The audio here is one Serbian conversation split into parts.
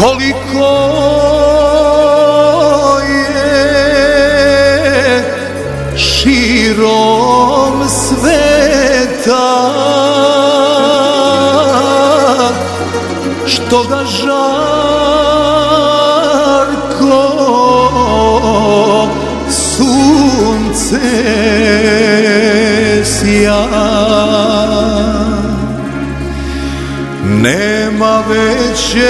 koliko je širom sveta, što ga žarko sunce sja. Nema većeg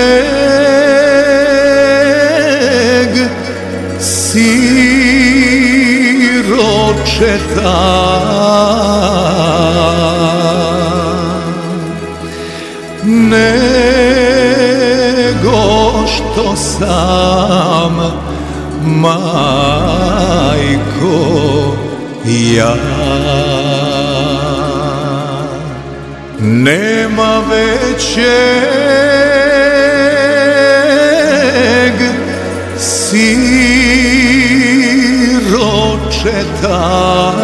siročeta nego što sam, majko, ja. Nema većeg siročeta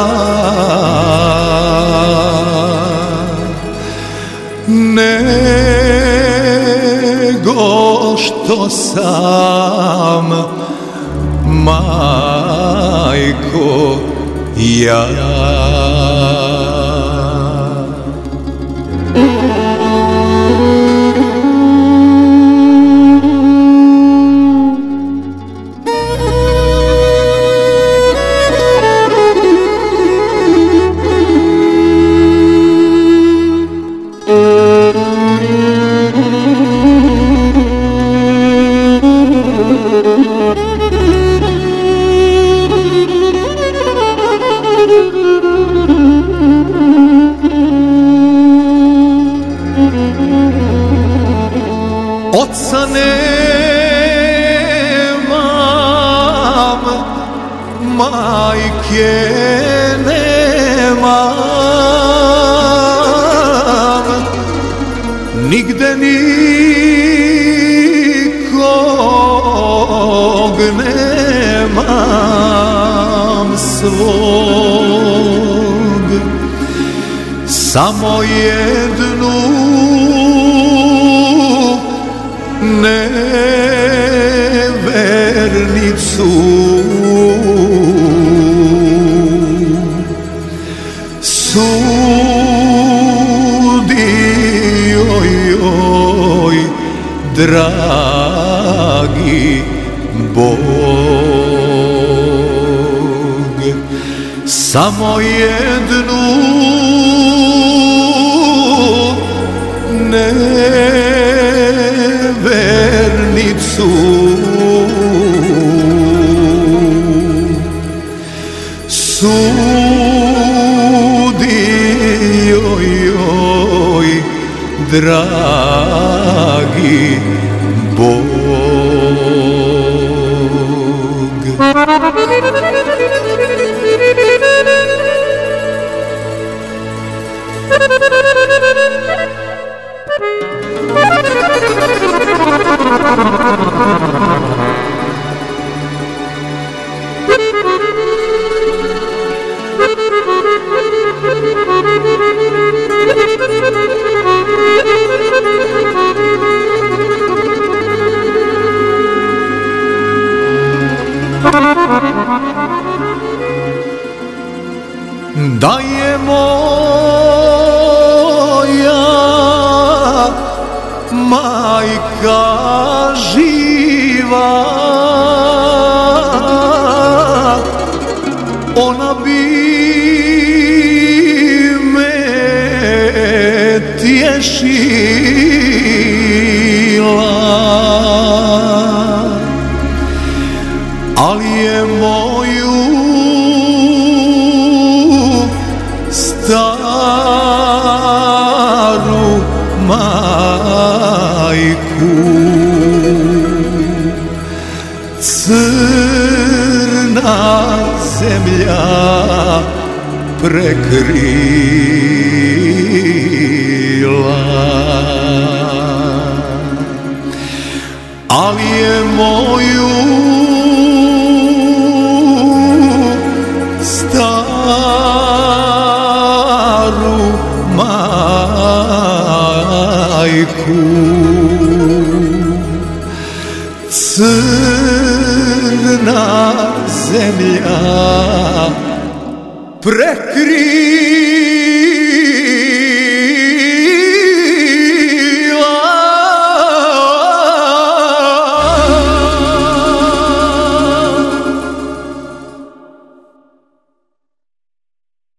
nego što sam, majko, ja. Oca nemam, majke nemam, nigde nikog nemam svog, samo jednu nevernicu, sudi joj dragi Bog, samo jednu nevernicu, sudi joj dragi Bog. Da je moja majka živa, ona bi me tješila, ali je moju staru majku crna zemlja prekrila, ali je moju staru majku crna zemlja prekriva